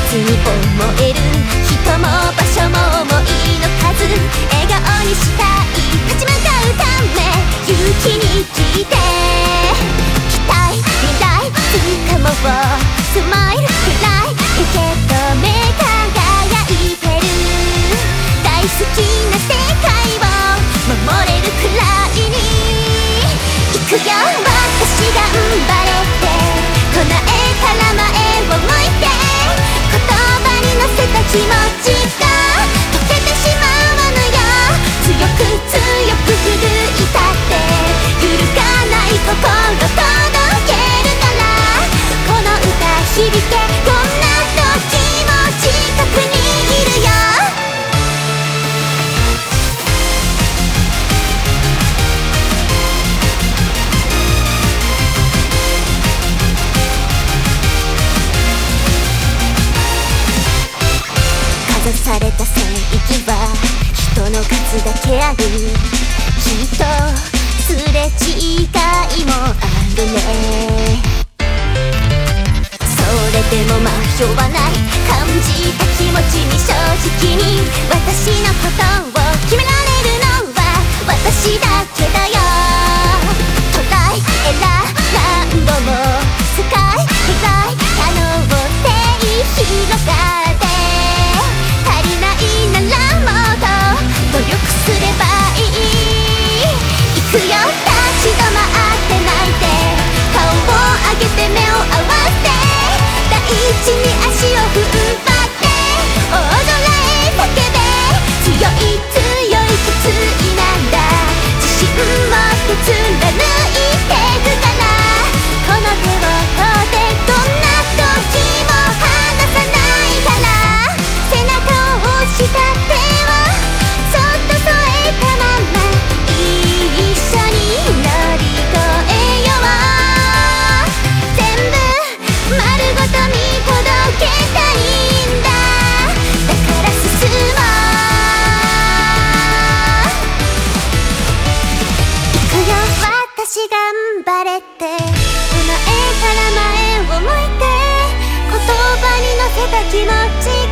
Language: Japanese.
切に思える人も場所も思いの数、笑顔にしたい立ち向かうため勇気に聞いて、期待未来掴もうスマイルフライ受け止め輝いてる、大好きな世界を守れるくらいに行くよ。私頑張れて唱えたら前を向いて、言葉に乗せた気持ちが溶けてしまうのよ。強く強く奮い立って揺るがない心届けるから、この歌響け、こんな時も近くにいるよ。かざされた聖域は人の数だけある、きっとすれ違いもあるね。それでも迷わない感じた気持ちに正直に、私のことを決められるのは私だけだよ。トライエラー何度もスカイフライ可能性広がって、足りないならもっと努力すればいい。行くよ、立ち止まってないで顔を上げて目を合わせて、大地に足を踏ん張って大空へ叫べ、強い強い決意なんだ、自信持って貫いてくから、この手を取ってどんな時も離さないから、背中を押した手をそっと添えたまま一緒に乗り越えよう。全部丸ごと見届けたいんだ、だから進もう。行くよ、私頑張れって唱えたら前を向いて、言葉に乗せた気持ち